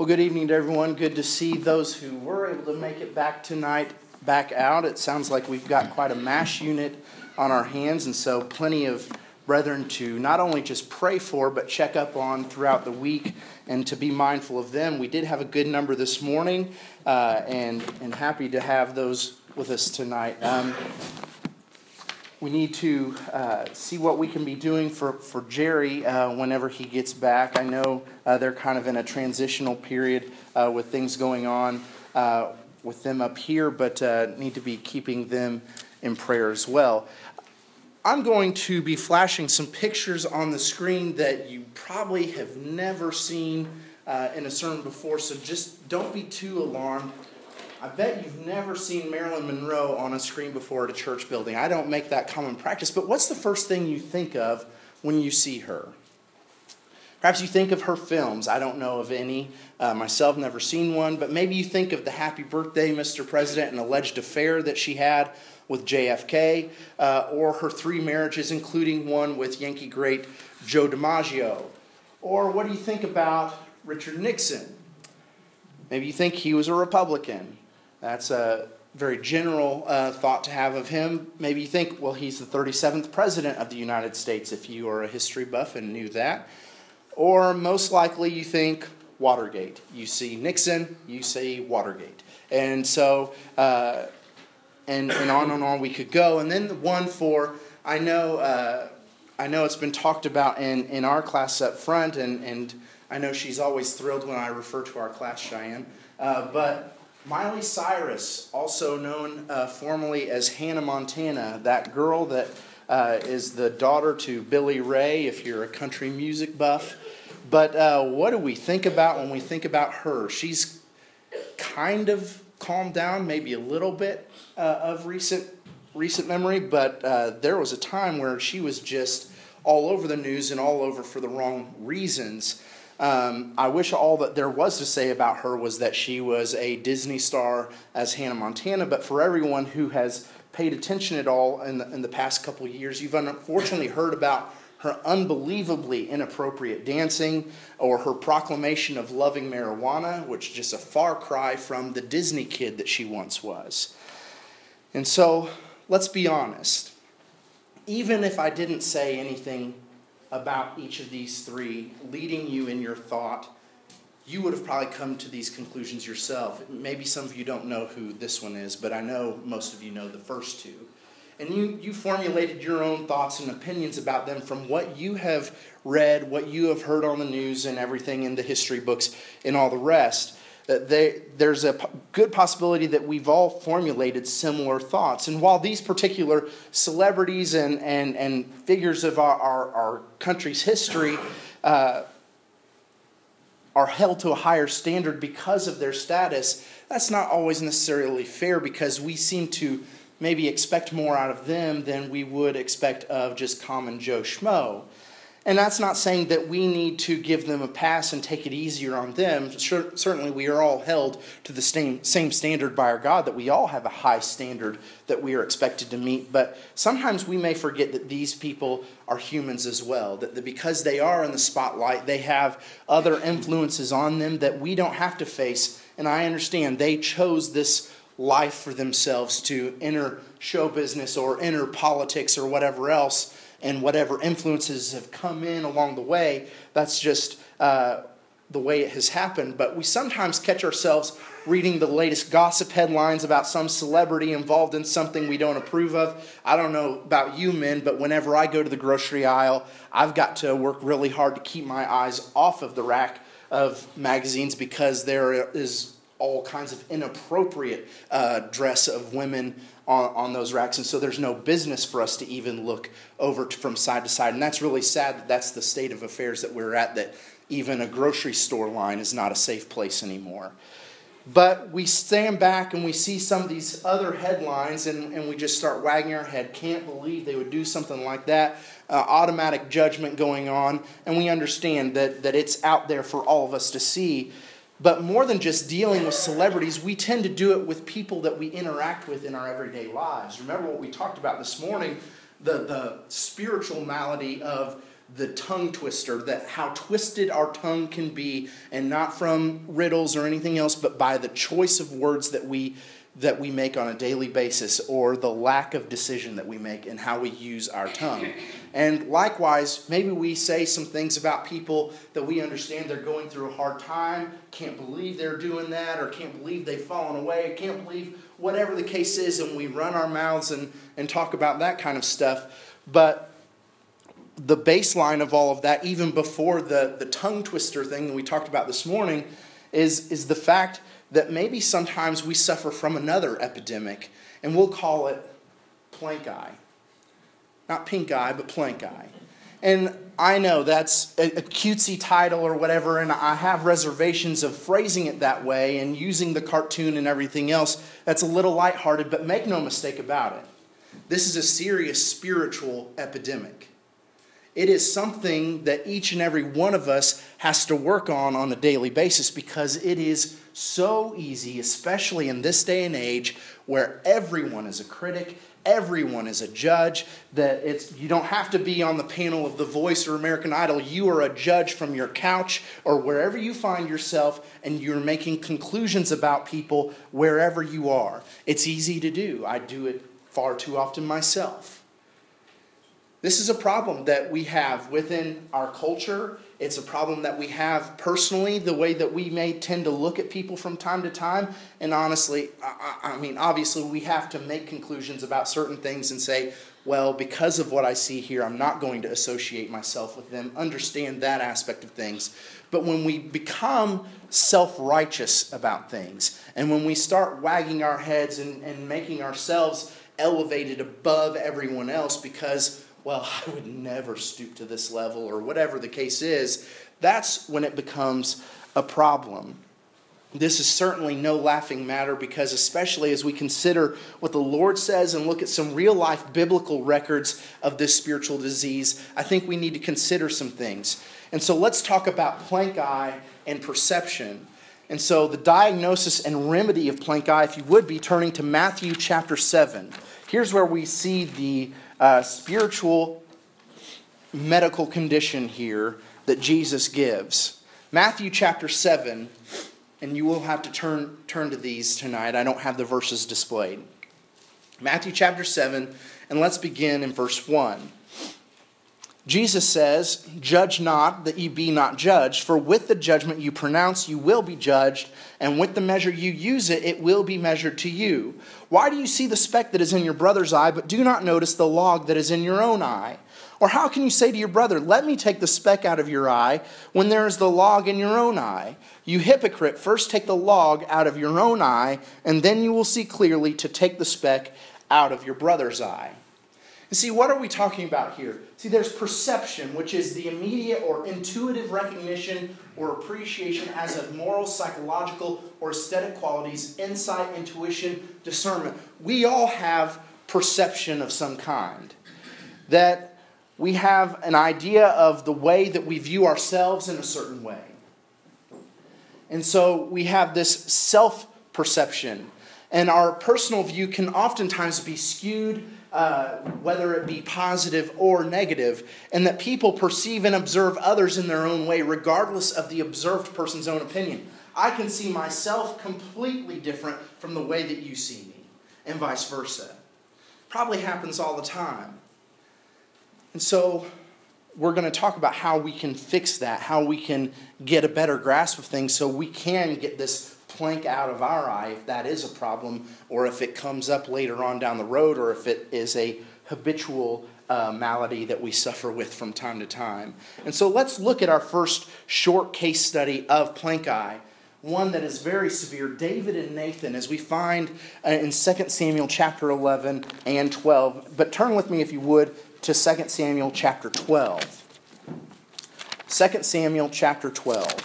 Well, good evening to everyone. Good to see those who were able to make it back tonight back out. It sounds like we've got quite a MASH unit on our hands, and so plenty of brethren to not only just pray for, but check up on throughout the week and to be mindful of them. We did have a good number this morning, and happy to have those with us tonight. We need to see what we can be doing for Jerry whenever he gets back. I know they're kind of in a transitional period with things going on with them up here, but need to be keeping them in prayer as well. I'm going to be flashing some pictures on the screen that you probably have never seen in a sermon before, so just don't be too alarmed. I bet you've never seen Marilyn Monroe on a screen before at a church building. I don't make that common practice, but what's the first thing you think of when you see her? Perhaps you think of her films. I don't know of any. Myself, never seen one, but maybe you think of the Happy Birthday, Mr. President, an alleged affair that she had with JFK, or her 3 marriages, including one with Yankee great Joe DiMaggio. Or what do you think about Richard Nixon? Maybe you think he was a Republican. That's a very general thought to have of him. Maybe you think, well, he's the 37th president of the United States, if you are a history buff and knew that. Or most likely you think Watergate. You see Nixon, you see Watergate. And so, and on we could go. And then the one for, I know it's been talked about in our class up front, and I know she's always thrilled when I refer to our class, Cheyenne. But Miley Cyrus, also known formally as Hannah Montana, that girl that is the daughter to Billy Ray, if you're a country music buff. But what do we think about when we think about her? She's kind of calmed down, maybe a little bit of recent memory, but there was a time where she was just all over the news and all over for the wrong reasons. I wish all that there was to say about her was that she was a Disney star as Hannah Montana, but for everyone who has paid attention at all in the past couple of years, you've unfortunately heard about her unbelievably inappropriate dancing or her proclamation of loving marijuana, which is just a far cry from the Disney kid that she once was. And so, let's be honest. Even if I didn't say anything about each of these 3, leading you in your thought, you would have probably come to these conclusions yourself. Maybe some of you don't know who this one is, but I know most of you know the first 2. And you formulated your own thoughts and opinions about them from what you have read, what you have heard on the news and everything in the history books and all the rest. There's a good possibility that we've all formulated similar thoughts. And while these particular celebrities and figures of our country's history are held to a higher standard because of their status, that's not always necessarily fair, because we seem to maybe expect more out of them than we would expect of just common Joe Schmo. And that's not saying that we need to give them a pass and take it easier on them. Certainly we are all held to the same standard by our God, that we all have a high standard that we are expected to meet. But sometimes we may forget that these people are humans as well, that because they are in the spotlight, they have other influences on them that we don't have to face. And I understand they chose this life for themselves to enter show business or enter politics or whatever else, and whatever influences have come in along the way, that's just the way it has happened. But we sometimes catch ourselves reading the latest gossip headlines about some celebrity involved in something we don't approve of. I don't know about you men, but whenever I go to the grocery aisle, I've got to work really hard to keep my eyes off of the rack of magazines, because there is all kinds of inappropriate dress of women on those racks, and so there's no business for us to even look over from side to side. And that's really sad that that's the state of affairs that we're at, that even a grocery store line is not a safe place anymore. But we stand back and we see some of these other headlines, and we just start wagging our head. Can't believe they would do something like that. Automatic judgment going on, and we understand that it's out there for all of us to see. But more than just dealing with celebrities, we tend to do it with people that we interact with in our everyday lives. Remember what we talked about this morning, the spiritual malady of the tongue twister, that how twisted our tongue can be, and not from riddles or anything else, but by the choice of words that we make on a daily basis, or the lack of decision that we make in how we use our tongue. And likewise, maybe we say some things about people that we understand they're going through a hard time, can't believe they're doing that, or can't believe they've fallen away, can't believe whatever the case is, and we run our mouths and talk about that kind of stuff. But the baseline of all of that, even before the tongue twister thing that we talked about this morning, is the fact that maybe sometimes we suffer from another epidemic, and we'll call it plank eye. Not pink eye, but plank eye. And I know that's a cutesy title or whatever, and I have reservations of phrasing it that way and using the cartoon and everything else. That's a little lighthearted, but make no mistake about it. This is a serious spiritual epidemic. It is something that each and every one of us has to work on a daily basis, because it is so easy, especially in this day and age where everyone is a critic, everyone is a judge, that you don't have to be on the panel of The Voice or American Idol. You are a judge from your couch or wherever you find yourself, and you're making conclusions about people wherever you are. It's easy to do. I do it far too often myself. This is a problem that we have within our culture. It's a problem that we have personally, the way that we may tend to look at people from time to time. And honestly, obviously we have to make conclusions about certain things and say, well, because of what I see here, I'm not going to associate myself with them. Understand that aspect of things. But when we become self-righteous about things, and when we start wagging our heads and making ourselves elevated above everyone else because, well, I would never stoop to this level, or whatever the case is, that's when it becomes a problem. This is certainly no laughing matter, because especially as we consider what the Lord says and look at some real-life biblical records of this spiritual disease, I think we need to consider some things. And so let's talk about plank eye and perception. And so the diagnosis and remedy of plank eye, if you would be turning to Matthew chapter 7. Here's where we see the spiritual medical condition here that Jesus gives. Matthew chapter 7, and you will have to turn to these tonight. I don't have the verses displayed. Matthew chapter 7, and let's begin in verse 1. Jesus says, "Judge not, that ye be not judged, for with the judgment you pronounce you will be judged, and with the measure you use it will be measured to you. Why do you see the speck that is in your brother's eye, but do not notice the log that is in your own eye? Or how can you say to your brother, let me take the speck out of your eye, when there is the log in your own eye? You hypocrite, first take the log out of your own eye, and then you will see clearly to take the speck out of your brother's eye." And see, what are we talking about here? See, there's perception, which is the immediate or intuitive recognition or appreciation as of moral, psychological, or aesthetic qualities, insight, intuition, discernment. We all have perception of some kind. That we have an idea of the way that we view ourselves in a certain way. And so we have this self-perception. And our personal view can oftentimes be skewed, whether it be positive or negative, and that people perceive and observe others in their own way, regardless of the observed person's own opinion. I can see myself completely different from the way that you see me, and vice versa. Probably happens all the time. And so we're going to talk about how we can fix that, how we can get a better grasp of things so we can get this plank out of our eye if that is a problem, or if it comes up later on down the road, or if it is a habitual malady that we suffer with from time to time. And so let's look at our first short case study of plank eye, one that is very severe, David and Nathan, as we find in 2 Samuel chapter 11 and 12. But turn with me, if you would, to 2 Samuel chapter 12. 2 Samuel chapter 12.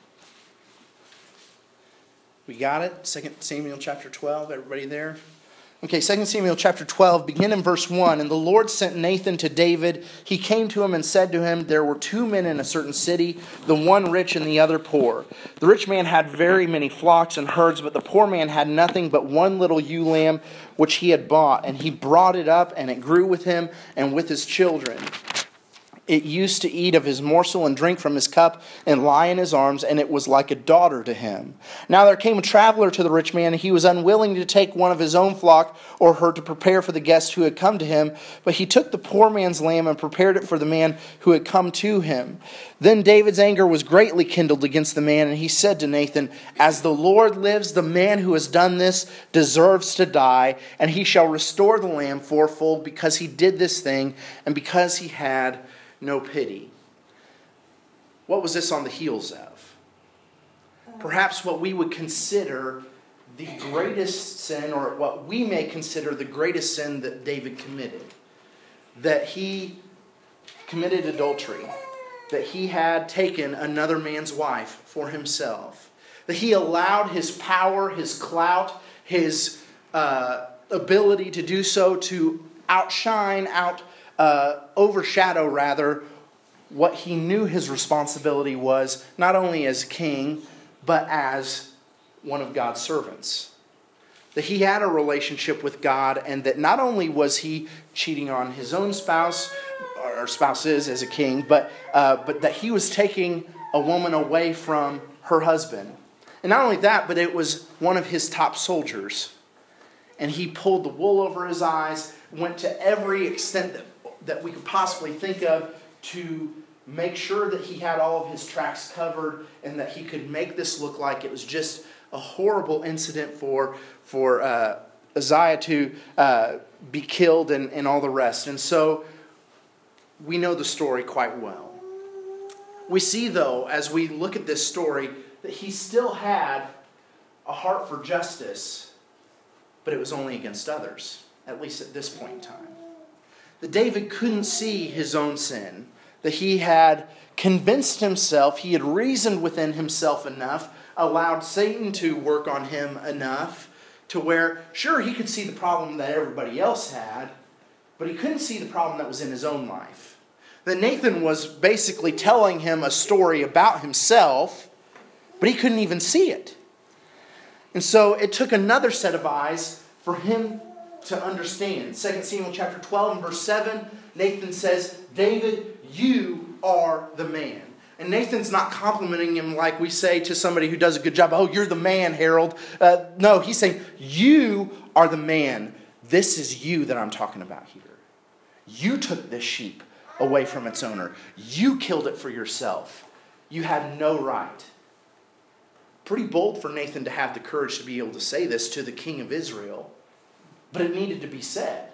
We got it? 2 Samuel chapter 12, everybody there? Okay, 2 Samuel chapter 12, begin in verse 1. And the Lord sent Nathan to David. He came to him and said to him, there were 2 men in a certain city, the one rich and the other poor. The rich man had very many flocks and herds, but the poor man had nothing but one little ewe lamb which he had bought. And he brought it up, and it grew with him and with his children. It used to eat of his morsel and drink from his cup and lie in his arms, and it was like a daughter to him. Now there came a traveler to the rich man, and he was unwilling to take one of his own flock or herd to prepare for the guest who had come to him. But he took the poor man's lamb and prepared it for the man who had come to him. Then David's anger was greatly kindled against the man, and he said to Nathan, as the Lord lives, the man who has done this deserves to die, and he shall restore the lamb fourfold because he did this thing and because he had no pity. What was this on the heels of? Perhaps what we would consider the greatest sin, or what we may consider the greatest sin that David committed. That he committed adultery. That he had taken another man's wife for himself. That he allowed his power, his clout, his ability to do so to overshadow rather what he knew his responsibility was, not only as king, but as one of God's servants. That he had a relationship with God, and that not only was he cheating on his own spouse, or spouses as a king, but that he was taking a woman away from her husband. And not only that, but it was one of his top soldiers. And he pulled the wool over his eyes, went to every extent that we could possibly think of to make sure that he had all of his tracks covered and that he could make this look like it was just a horrible incident for Uzziah to be killed and all the rest. And so we know the story quite well. We see, though, as we look at this story, that he still had a heart for justice, but it was only against others, at least at this point in time. That David couldn't see his own sin, that he had convinced himself, he had reasoned within himself enough, allowed Satan to work on him enough to where, sure, he could see the problem that everybody else had, but he couldn't see the problem that was in his own life. That Nathan was basically telling him a story about himself, but he couldn't even see it. And so it took another set of eyes for him to understand. 2 Samuel chapter 12 and verse 7, Nathan says, David, you are the man. And Nathan's not complimenting him like we say to somebody who does a good job. Oh, you're the man, Harold. No, he's saying, you are the man. This is you that I'm talking about here. You took this sheep away from its owner. You killed it for yourself. You had no right. Pretty bold for Nathan to have the courage to be able to say this to the king of Israel. But it needed to be said.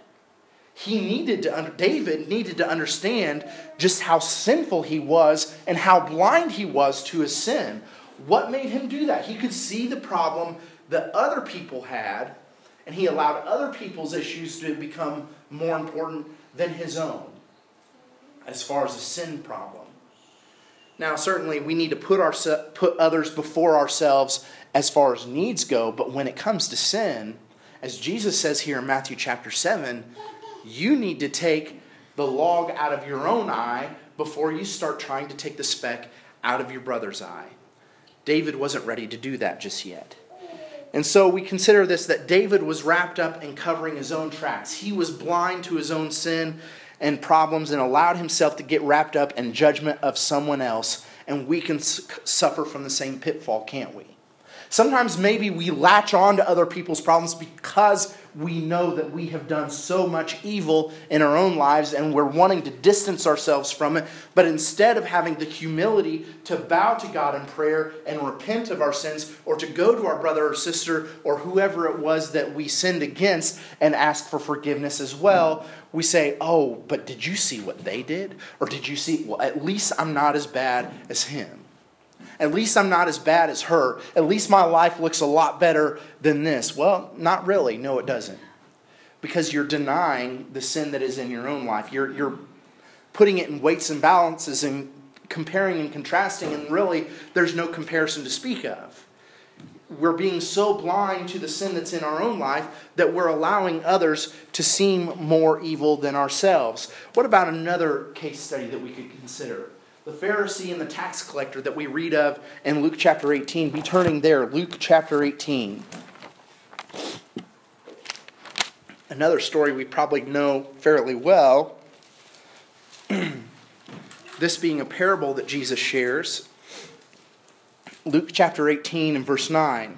David needed to understand just how sinful he was and how blind he was to his sin. What made him do that? He could see the problem that other people had, and he allowed other people's issues to become more important than his own as far as a sin problem. Now, certainly we need to put others before ourselves as far as needs go, but when it comes to sin, as Jesus says here in Matthew chapter 7, you need to take the log out of your own eye before you start trying to take the speck out of your brother's eye. David wasn't ready to do that just yet. And so we consider this, that David was wrapped up in covering his own tracks. He was blind to his own sin and problems and allowed himself to get wrapped up in judgment of someone else. And we can suffer from the same pitfall, can't we? Sometimes maybe we latch on to other people's problems because we know that we have done so much evil in our own lives and we're wanting to distance ourselves from it. But instead of having the humility to bow to God in prayer and repent of our sins, or to go to our brother or sister or whoever it was that we sinned against and ask for forgiveness as well, we say, oh, but did you see what they did? Or did you see, well, at least I'm not as bad as him. At least I'm not as bad as her. At least my life looks a lot better than this. Well, not really. No, it doesn't. Because you're denying the sin that is in your own life. You're putting it in weights and balances and comparing and contrasting, and really there's no comparison to speak of. we're being so blind to the sin that's in our own life that we're allowing others to seem more evil than ourselves. What about another case study that we could consider? The Pharisee and the tax collector that we read of in Luke chapter 18. Be turning there, Luke chapter 18. Another story we probably know fairly well. This being a parable that Jesus shares. Luke chapter 18 and verse 9.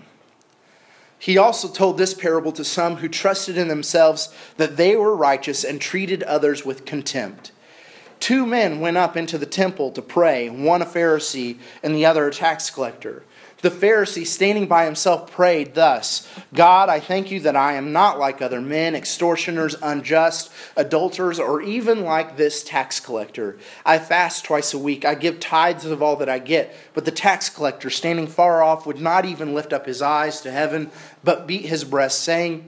He also told this parable to some who trusted in themselves that they were righteous and treated others with contempt. 2 men went up into the temple to pray, one a Pharisee and the other a tax collector. The Pharisee, standing by himself, prayed thus, God, I thank you that I am not like other men, extortioners, unjust, adulterers, or even like this tax collector. I fast twice a week. I give tithes of all that I get. But the tax collector, standing far off, would not even lift up his eyes to heaven, but beat his breast, saying,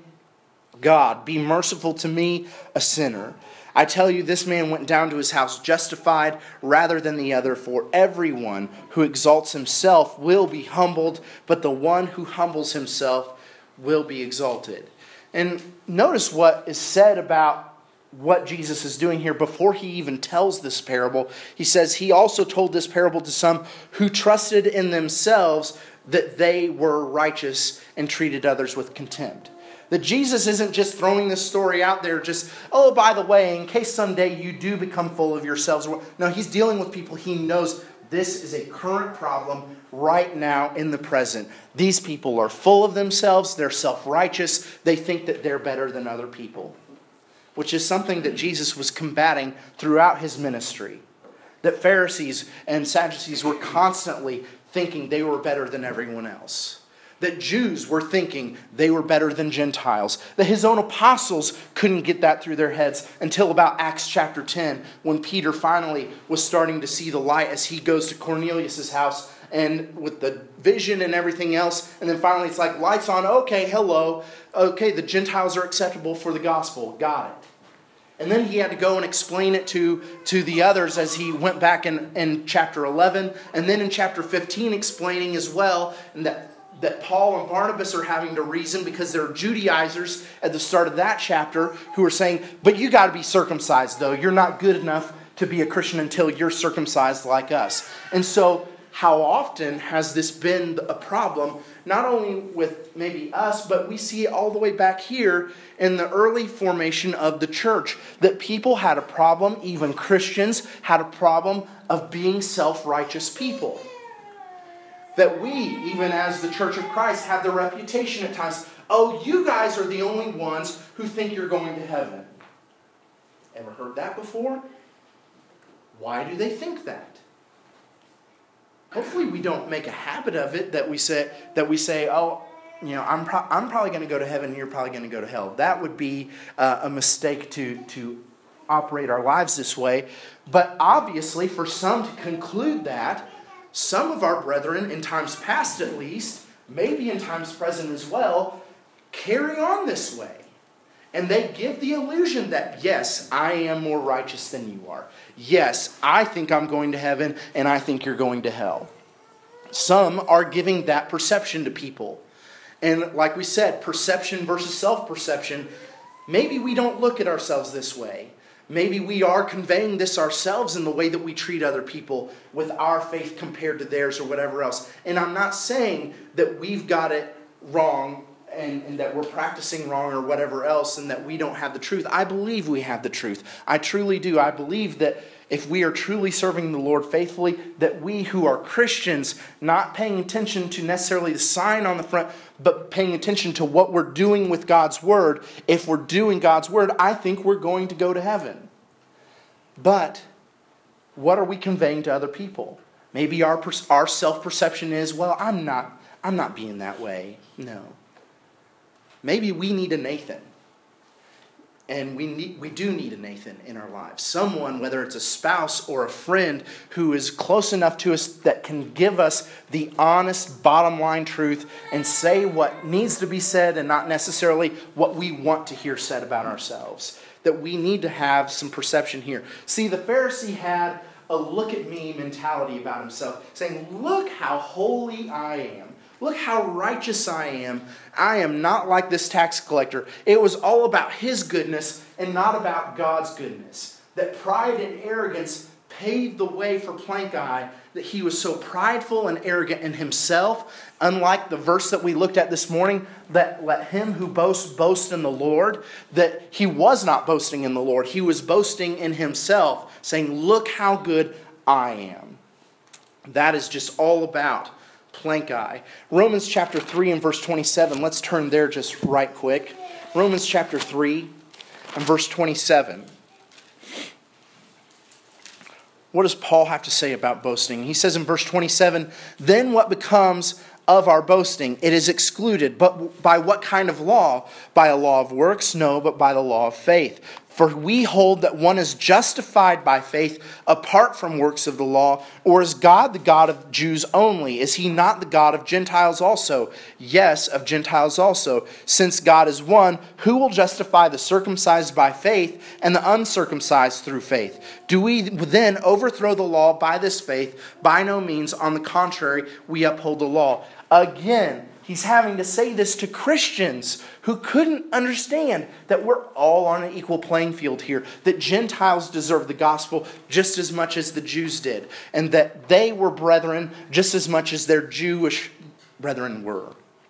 God, be merciful to me, a sinner. I tell you, this man went down to his house justified rather than the other, for everyone who exalts himself will be humbled, but the one who humbles himself will be exalted. And notice what is said about what Jesus is doing here before he even tells this parable. He says he also told this parable to some who trusted in themselves that they were righteous and treated others with contempt. That Jesus isn't just throwing this story out there just, oh, by the way, in case someday you do become full of yourselves. No, he's dealing with people he knows this is a current problem right now in the present. These people are full of themselves. They're self-righteous. They think that they're better than other people, which is something that Jesus was combating throughout his ministry. That Pharisees and Sadducees were constantly thinking they were better than everyone else. That Jews were thinking they were better than Gentiles. That his own apostles couldn't get that through their heads until about Acts chapter 10, when Peter finally was starting to see the light as he goes to Cornelius' house and with the vision and everything else. And then finally it's like, lights on, okay, hello. Okay, the Gentiles are acceptable for the gospel. Got it. And then he had to go and explain it to the others as he went back in chapter 11. And then in chapter 15 explaining as well that Paul and Barnabas are having to reason because they're Judaizers at the start of that chapter who are saying, but you got to be circumcised though. You're not good enough to be a Christian until you're circumcised like us. And so how often has this been a problem, not only with maybe us, but we see it all the way back here in the early formation of the church, that people had a problem, even Christians had a problem of being self-righteous people. That we, even as the Church of Christ, have the reputation at times, oh, you guys are the only ones who think you're going to heaven. Ever heard that before? Why do they think that? Hopefully we don't make a habit of it that we say, oh, you know, I'm probably going to go to heaven and you're probably going to go to hell. That would be a mistake to operate our lives this way. But obviously, for some to conclude that, some of our brethren, in times past at least, maybe in times present as well, carry on this way. And they give the illusion that, yes, I am more righteous than you are. Yes, I think I'm going to heaven and I think you're going to hell. Some are giving that perception to people. And like we said, perception versus self-perception, maybe we don't look at ourselves this way. Maybe we are conveying this ourselves in the way that we treat other people with our faith compared to theirs or whatever else. And I'm not saying that we've got it wrong and that we're practicing wrong or whatever else and that we don't have the truth. I believe we have the truth. I truly do. I believe that if we are truly serving the Lord faithfully, that we who are Christians, not paying attention to necessarily the sign on the front, but paying attention to what we're doing with God's Word, if we're doing God's Word, I think we're going to go to heaven. But what are we conveying to other people? Maybe our self-perception is, well, I'm not being that way. No. Maybe we need a Nathan. And we do need a Nathan in our lives. Someone, whether it's a spouse or a friend, who is close enough to us that can give us the honest bottom line truth and say what needs to be said and not necessarily what we want to hear said about ourselves. That we need to have some perception here. See, the Pharisee had a look at me mentality about himself, saying, look how holy I am. Look how righteous I am. I am not like this tax collector. It was all about his goodness and not about God's goodness. That pride and arrogance paved the way for Plankeye, that he was so prideful and arrogant in himself, unlike the verse that we looked at this morning, that let him who boasts boast in the Lord, that he was not boasting in the Lord. He was boasting in himself, saying, look how good I am. That is just all about Plankeye. Romans chapter 3 and verse 27. Let's turn there just right quick. Romans chapter 3 and verse 27. What does Paul have to say about boasting? He says in verse 27, then what becomes of our boasting? It is excluded. But by what kind of law? By a law of works? No, but by the law of faith. For we hold that one is justified by faith apart from works of the law. Or is God the God of Jews only? Is he not the God of Gentiles also? Yes, of Gentiles also. Since God is one, who will justify the circumcised by faith and the uncircumcised through faith? Do we then overthrow the law by this faith? By no means. On the contrary, we uphold the law. Again, he's having to say this to Christians who couldn't understand that we're all on an equal playing field here, that Gentiles deserve the gospel just as much as the Jews did, and that they were brethren just as much as their Jewish brethren were.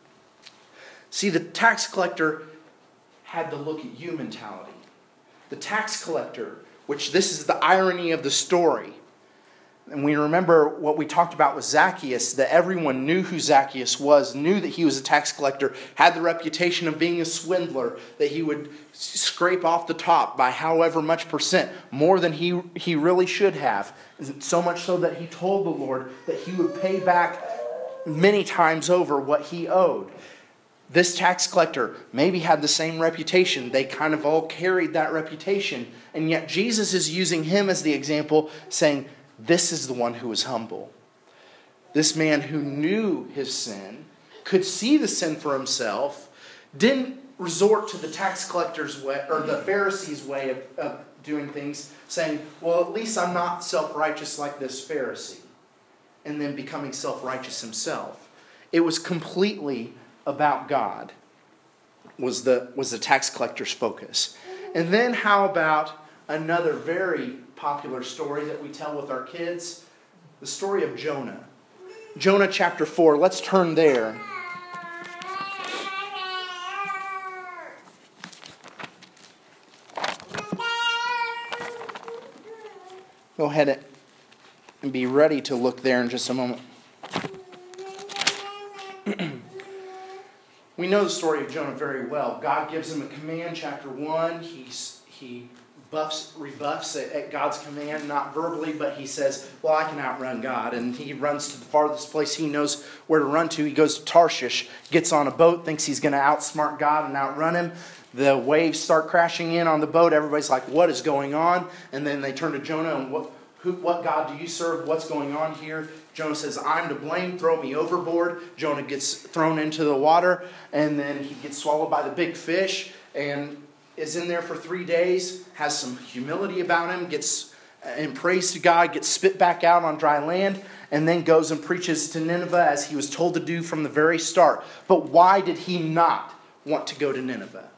See, the tax collector had the look at you mentality. The tax collector, which this is the irony of the story. And we remember what we talked about with Zacchaeus, that everyone knew who Zacchaeus was, knew that he was a tax collector, had the reputation of being a swindler, that he would scrape off the top by however much percent, more than he really should have. So much so that he told the Lord that he would pay back many times over what he owed. This tax collector maybe had the same reputation. They kind of all carried that reputation. And yet Jesus is using him as the example, saying, this is the one who was humble. This man who knew his sin, could see the sin for himself, didn't resort to the tax collector's way or the Pharisees' way of doing things, saying, well, at least I'm not self-righteous like this Pharisee, and then becoming self-righteous himself. It was completely about God, was the tax collector's focus. And then how about another very popular story that we tell with our kids, the story of Jonah. Jonah chapter 4. Let's turn there. Go ahead and be ready to look there in just a moment. We know the story of Jonah very well. God gives him a command, chapter 1. He rebuffs at God's command, not verbally, but he says, well, I can outrun God. And he runs to the farthest place he knows where to run to. He goes to Tarshish, gets on a boat, thinks he's going to outsmart God and outrun him. The waves start crashing in on the boat. Everybody's like, what is going on? And then they turn to Jonah and what God do you serve? What's going on here? Jonah says, I'm to blame. Throw me overboard. Jonah gets thrown into the water, and then he gets swallowed by the big fish and is in there for 3 days, has some humility about him, gets and prays to God, gets spit back out on dry land, and then goes and preaches to Nineveh as he was told to do from the very start. But why did he not want to go to Nineveh?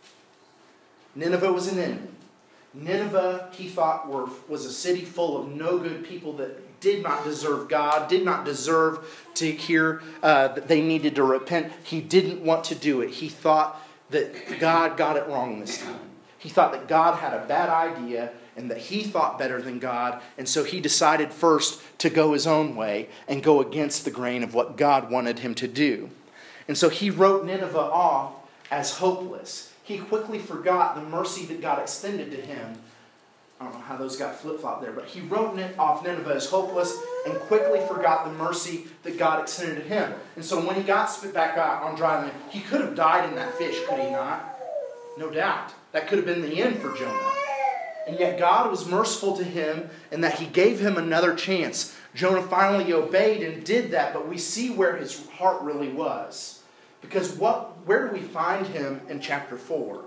Nineveh was an enemy. Nineveh, he thought, was a city full of no good people that did not deserve God, did not deserve to hear that they needed to repent. He didn't want to do it. He thought that God got it wrong this time. He thought that God had a bad idea and that he thought better than God. And so he decided first to go his own way and go against the grain of what God wanted him to do. And so he wrote Nineveh off as hopeless. He quickly forgot the mercy that God extended to him. I don't know how those got flip-flopped there, but he wrote off Nineveh as hopeless and quickly forgot the mercy that God extended to him. And so when he got spit back out on dry land, he could have died in that fish, could he not? No doubt. That could have been the end for Jonah. And yet God was merciful to him in that he gave him another chance. Jonah finally obeyed and did that, but we see where his heart really was. Because where do we find him in chapter 4?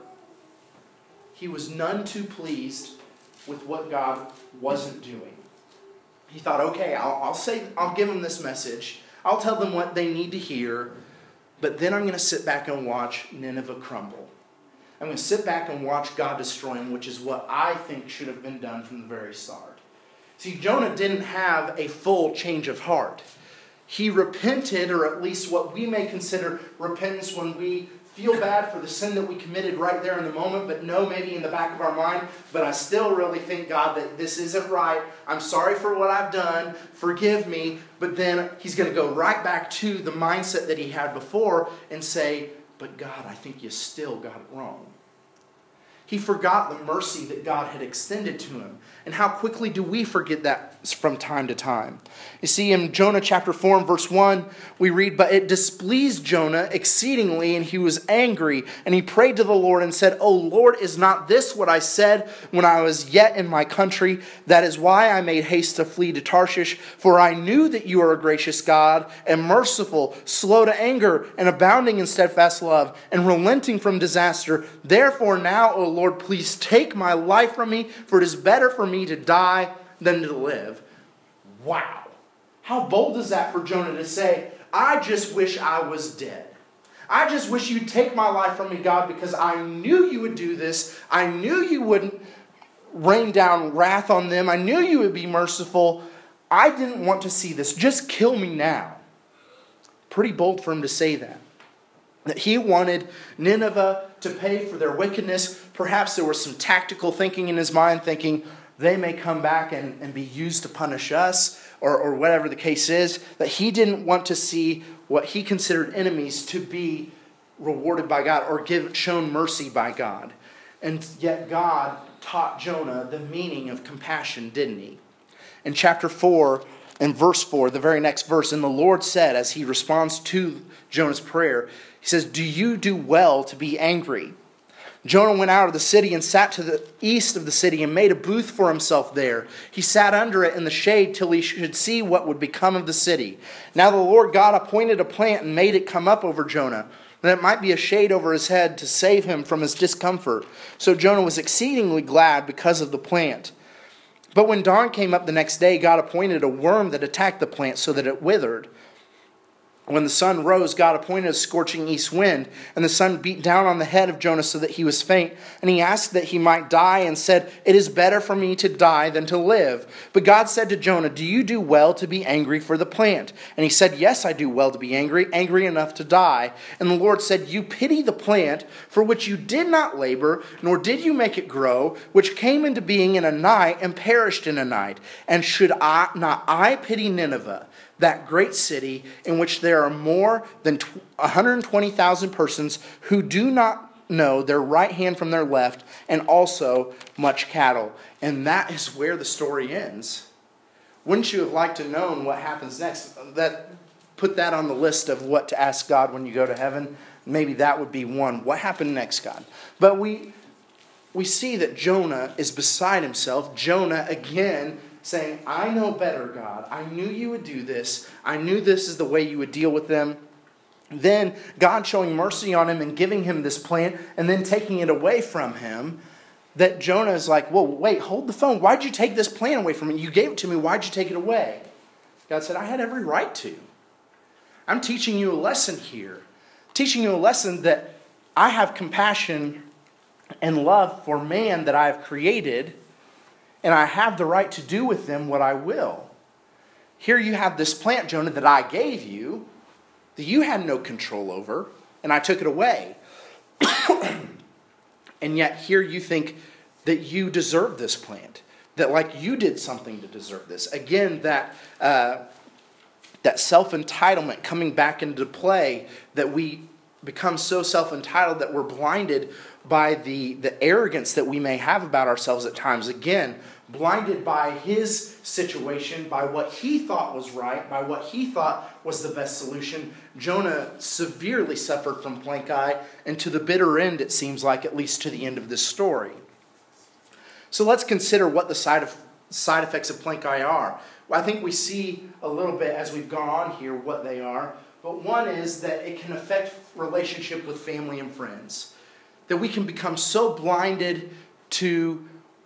He was none too pleased with what God wasn't doing. He thought, okay, I'll give him this message. I'll tell them what they need to hear, but then I'm going to sit back and watch Nineveh crumble. I'm going to sit back and watch God destroy them, which is what I think should have been done from the very start. See, Jonah didn't have a full change of heart. He repented, or at least what we may consider repentance when we feel bad for the sin that we committed right there in the moment, but know maybe in the back of our mind, but I still really think, God, that this isn't right. I'm sorry for what I've done. Forgive me. But then he's going to go right back to the mindset that he had before and say, but God, I think you still got it wrong. He forgot the mercy that God had extended to him. And how quickly do we forget that from time to time? You see, in Jonah chapter 4 and verse 1, we read, "But it displeased Jonah exceedingly, and he was angry. And he prayed to the Lord and said, O Lord, is not this what I said when I was yet in my country? That is why I made haste to flee to Tarshish. For I knew that you are a gracious God, and merciful, slow to anger, and abounding in steadfast love, and relenting from disaster. Therefore now, O Lord, please take my life from me, for it is better for me to die than to live." Wow. How bold is that for Jonah to say, I just wish I was dead. I just wish you'd take my life from me, God, because I knew you would do this. I knew you wouldn't rain down wrath on them. I knew you would be merciful. I didn't want to see this. Just kill me now. Pretty bold for him to say that. That he wanted Nineveh to pay for their wickedness. Perhaps there was some tactical thinking in his mind, thinking they may come back and be used to punish us, or whatever the case is. That he didn't want to see what he considered enemies to be rewarded by God or shown mercy by God. And yet God taught Jonah the meaning of compassion, didn't he? In chapter 4 and verse 4, the very next verse, "And the Lord said," as he responds to Jonah's prayer, he says, "Do you do well to be angry?" Jonah went out of the city and sat to the east of the city and made a booth for himself there. He sat under it in the shade till he should see what would become of the city. Now the Lord God appointed a plant and made it come up over Jonah, that it might be a shade over his head to save him from his discomfort. So Jonah was exceedingly glad because of the plant. But when dawn came up the next day, God appointed a worm that attacked the plant so that it withered. When the sun rose, God appointed a scorching east wind, and the sun beat down on the head of Jonah so that he was faint. And he asked that he might die and said, "It is better for me to die than to live." But God said to Jonah, "Do you do well to be angry for the plant?" And he said, "Yes, I do well to be angry, angry enough to die." And the Lord said, "You pity the plant for which you did not labor, nor did you make it grow, which came into being in a night and perished in a night. And should not I pity Nineveh, that great city in which there are more than 120,000 persons who do not know their right hand from their left, and also much cattle?" And that is where the story ends. Wouldn't you have liked to know what happens next? Put that on the list of what to ask God when you go to heaven. Maybe that would be one. What happened next, God? But we see that Jonah is beside himself. Jonah, again, saying, "I know better, God. I knew you would do this. I knew this is the way you would deal with them." Then God showing mercy on him and giving him this plant and then taking it away from him. That Jonah is like, "Whoa, wait, hold the phone. Why'd you take this plant away from me? You gave it to me. Why'd you take it away?" God said, "I had every right to. I'm teaching you a lesson here. Teaching you a lesson that I have compassion and love for man that I have created, and I have the right to do with them what I will. Here you have this plant, Jonah, that I gave you, that you had no control over, and I took it away. And yet here you think that you deserve this plant, that like you did something to deserve this." Again, that self-entitlement coming back into play, that we become so self-entitled that we're blinded by the arrogance that we may have about ourselves at times. Again, blinded by his situation, by what he thought was right, by what he thought was the best solution. Jonah severely suffered from plank eye, and to the bitter end, it seems like, at least to the end of this story. So let's consider what the side effects of plank eye are. Well, I think we see a little bit as we've gone on here what they are. But one is that it can affect relationship with family and friends. That we can become so blinded to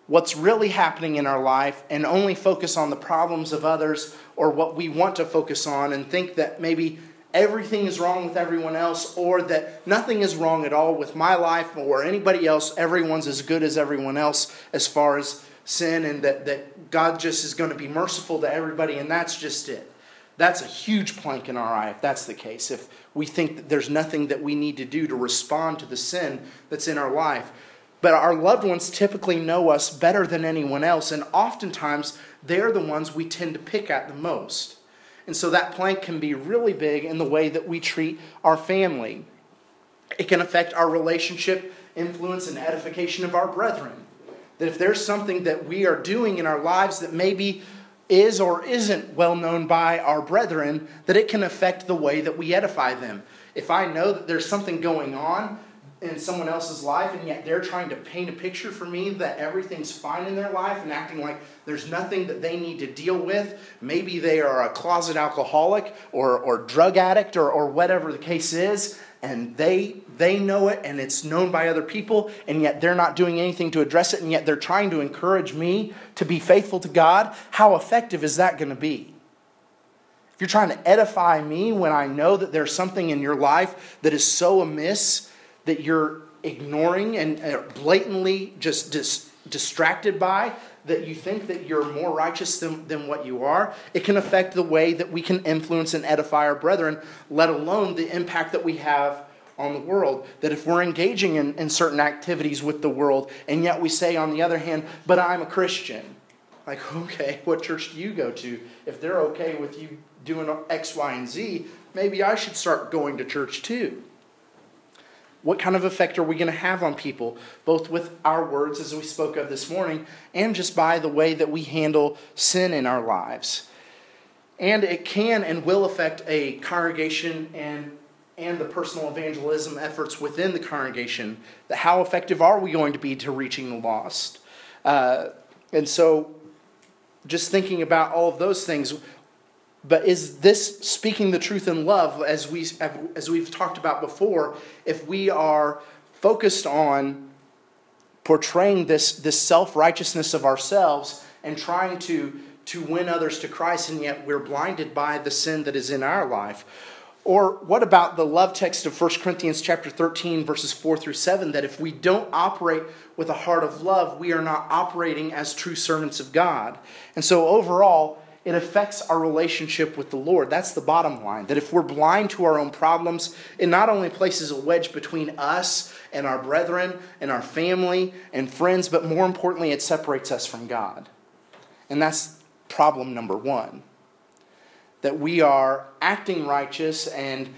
what's really happening in our life and only focus on the problems of others or what we want to focus on and think that maybe everything is wrong with everyone else or that nothing is wrong at all with my life or anybody else, everyone's as good as everyone else as far as sin, and that God just is going to be merciful to everybody, and that's just it. That's a huge plank in our eye if that's the case. If we think that there's nothing that we need to do to respond to the sin that's in our life. But our loved ones typically know us better than anyone else, and oftentimes they're the ones we tend to pick at the most. And so that plank can be really big in the way that we treat our family. It can affect our relationship, influence, and edification of our brethren. That if there's something that we are doing in our lives that maybe is or isn't well known by our brethren, that it can affect the way that we edify them. If I know that there's something going on in someone else's life, and yet they're trying to paint a picture for me that everything's fine in their life and acting like there's nothing that they need to deal with. Maybe they are a closet alcoholic or drug addict or whatever the case is, and they know it and it's known by other people, and yet they're not doing anything to address it, and yet they're trying to encourage me to be faithful to God. How effective is that going to be? If you're trying to edify me when I know that there's something in your life that is so amiss that you're ignoring and blatantly just distracted by, that you think that you're more righteous than what you are, it can affect the way that we can influence and edify our brethren, let alone the impact that we have on the world. That if we're engaging in certain activities with the world, and yet we say on the other hand, but I'm a Christian. Like, okay, what church do you go to? If they're okay with you doing X, Y, and Z, maybe I should start going to church too. What kind of effect are we going to have on people, both with our words, as we spoke of this morning, and just by the way that we handle sin in our lives? And it can and will affect a congregation and the personal evangelism efforts within the congregation. How effective are we going to be to reaching the lost? And so, just thinking about all of those things. But is this speaking the truth in love, as we've talked about before, if we are focused on portraying this self-righteousness of ourselves and trying to win others to Christ, and yet we're blinded by the sin that is in our life? Or what about the love text of 1 Corinthians chapter 13, verses 4 through 7, that if we don't operate with a heart of love, we are not operating as true servants of God. And so overall, it affects our relationship with the Lord. That's the bottom line. That if we're blind to our own problems, it not only places a wedge between us and our brethren and our family and friends, but more importantly, it separates us from God. And that's problem number one. That we are acting righteous and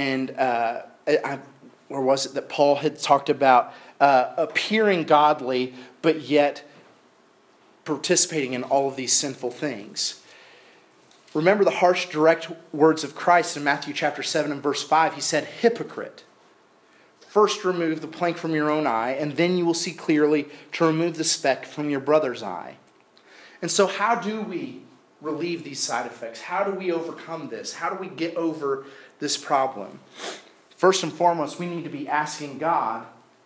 where was it that Paul had talked about appearing godly, but yet participating in all of these sinful things. Remember the harsh, direct words of Christ in Matthew chapter 7 and verse 5. He said, "Hypocrite, first remove the plank from your own eye, and then you will see clearly to remove the speck from your brother's eye." And so how do we relieve these side effects? How do we overcome this? How do we get over this problem? First and foremost, we need to be asking God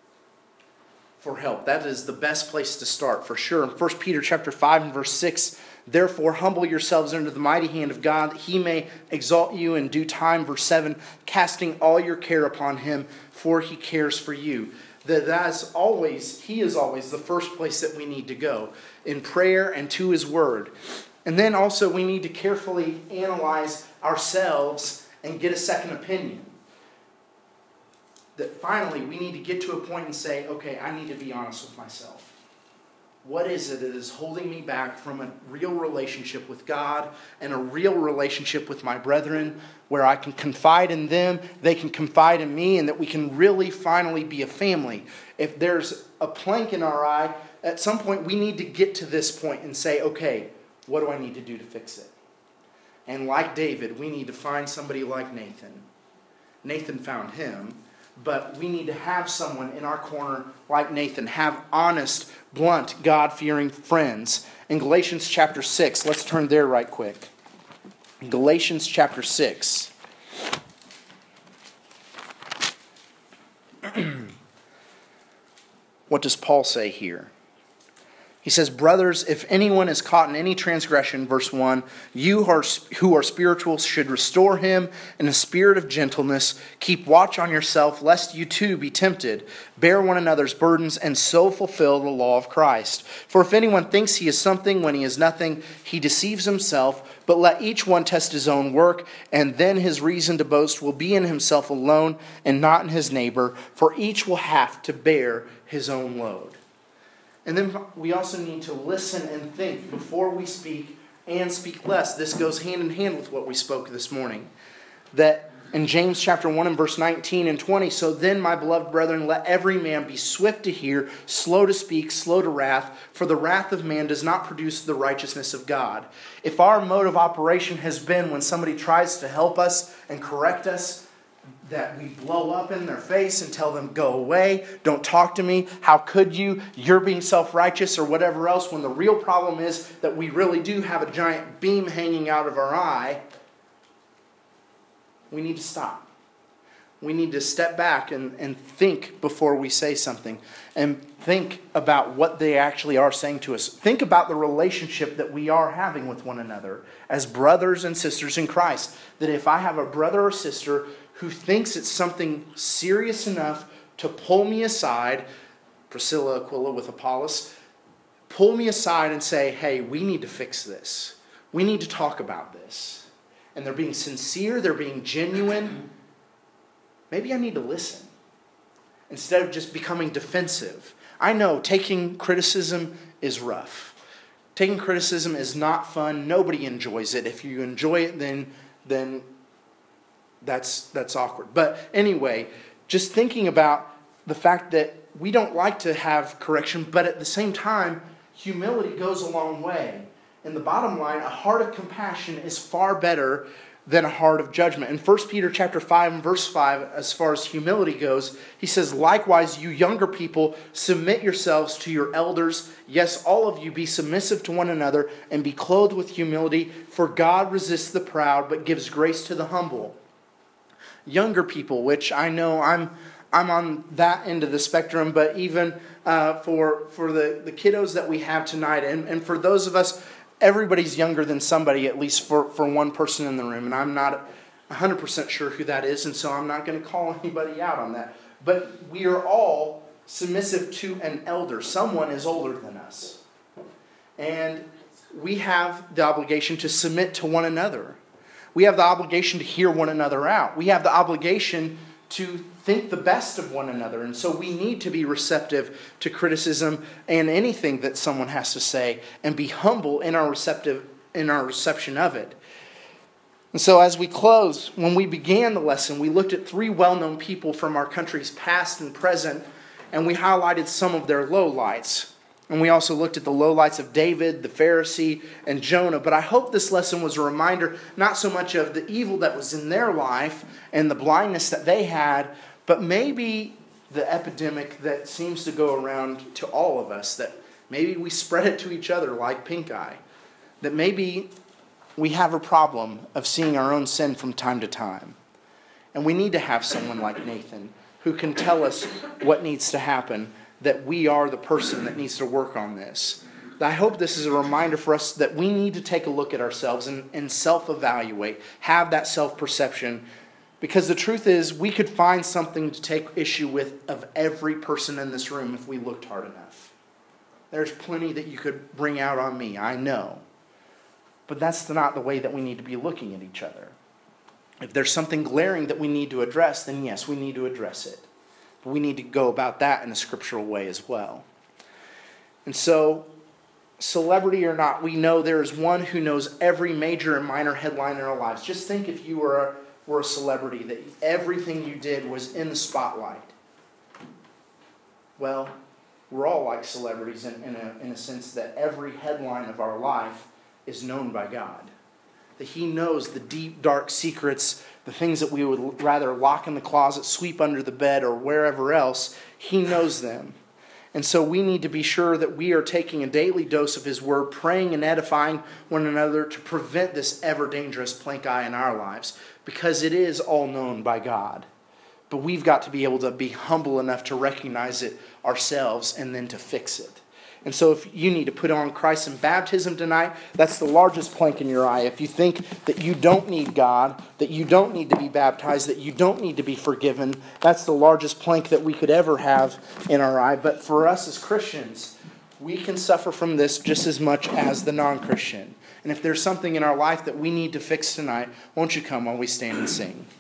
for help. That is the best place to start, for sure. In 1 Peter chapter 5 and verse 6, "Therefore humble yourselves under the mighty hand of God, that he may exalt you in due time." Verse 7, "Casting all your care upon him, for he cares for you." He is always the first place that we need to go, in prayer and to his word. And then also we need to carefully analyze ourselves and get a second opinion. That finally we need to get to a point and say, okay, I need to be honest with myself. What is it that is holding me back from a real relationship with God and a real relationship with my brethren, where I can confide in them, they can confide in me, and that we can really finally be a family? If there's a plank in our eye, at some point we need to get to this point and say, okay, what do I need to do to fix it? And like David, we need to find somebody like Nathan. Nathan found him. But we need to have someone in our corner like Nathan. Have honest, blunt, God-fearing friends. In Galatians chapter 6, let's turn there right quick. Galatians chapter 6. What does Paul say here? He says, brothers, if anyone is caught in any transgression, verse 1, you who are spiritual should restore him in a spirit of gentleness. Keep watch on yourself, lest you too be tempted. Bear one another's burdens, and so fulfill the law of Christ. For if anyone thinks he is something when he is nothing, he deceives himself. But let each one test his own work, and then his reason to boast will be in himself alone and not in his neighbor, for each will have to bear his own load. And then we also need to listen and think before we speak, and speak less. This goes hand in hand with what we spoke this morning. That in James chapter 1 and verse 19 and 20, so then, my beloved brethren, let every man be swift to hear, slow to speak, slow to wrath, for the wrath of man does not produce the righteousness of God. If our mode of operation has been when somebody tries to help us and correct us, that we blow up in their face and tell them, go away, don't talk to me, how could you, you're being self-righteous, or whatever else, when the real problem is that we really do have a giant beam hanging out of our eye, we need to stop. We need to step back and think before we say something, and think about what they actually are saying to us. Think about the relationship that we are having with one another as brothers and sisters in Christ. That if I have a brother or sister who thinks it's something serious enough to pull me aside, Priscilla, Aquila with Apollos, pull me aside and say, hey, we need to fix this. We need to talk about this. And they're being sincere, they're being genuine. Maybe I need to listen instead of just becoming defensive. I know taking criticism is rough. Taking criticism is not fun. Nobody enjoys it. If you enjoy it, then that's awkward. But anyway, just thinking about the fact that we don't like to have correction, but at the same time, humility goes a long way. And the bottom line, a heart of compassion is far better than a heart of judgment. In 1 Peter chapter 5 and verse 5, as far as humility goes, he says, likewise, you younger people, submit yourselves to your elders. Yes, all of you be submissive to one another and be clothed with humility, for God resists the proud, but gives grace to the humble. Younger people, which I know I'm on that end of the spectrum, but even for the kiddos that we have tonight, and for those of us, everybody's younger than somebody, at least for one person in the room, and I'm not 100% sure who that is, and so I'm not going to call anybody out on that. But we are all submissive to an elder. Someone is older than us. And we have the obligation to submit to one another. We have the obligation to hear one another out. We have the obligation to think the best of one another. And so we need to be receptive to criticism and anything that someone has to say, and be humble in our reception of it. And so as we close, when we began the lesson, we looked at 3 well-known people from our country's past and present, and we highlighted some of their lowlights. And we also looked at the lowlights of David, the Pharisee, and Jonah. But I hope this lesson was a reminder not so much of the evil that was in their life and the blindness that they had, but maybe the epidemic that seems to go around to all of us, that maybe we spread it to each other like pink eye. That maybe we have a problem of seeing our own sin from time to time. And we need to have someone like Nathan who can tell us what needs to happen, that we are the person that needs to work on this. I hope this is a reminder for us that we need to take a look at ourselves and self-evaluate, have that self-perception, because the truth is we could find something to take issue with of every person in this room if we looked hard enough. There's plenty that you could bring out on me, I know. But that's not the way that we need to be looking at each other. If there's something glaring that we need to address, then yes, we need to address it. But we need to go about that in a scriptural way as well. And so, celebrity or not, we know there is one who knows every major and minor headline in our lives. Just think if you were a celebrity, that everything you did was in the spotlight. Well, we're all like celebrities in a sense that every headline of our life is known by God. That He knows the deep, dark secrets, the things that we would rather lock in the closet, sweep under the bed, or wherever else. He knows them. And so we need to be sure that we are taking a daily dose of His Word, praying and edifying one another to prevent this ever-dangerous plank eye in our lives, because it is all known by God. But we've got to be able to be humble enough to recognize it ourselves and then to fix it. And so if you need to put on Christ in baptism tonight, that's the largest plank in your eye. If you think that you don't need God, that you don't need to be baptized, that you don't need to be forgiven, that's the largest plank that we could ever have in our eye. But for us as Christians, we can suffer from this just as much as the non-Christian. And if there's something in our life that we need to fix tonight, won't you come while we stand and sing?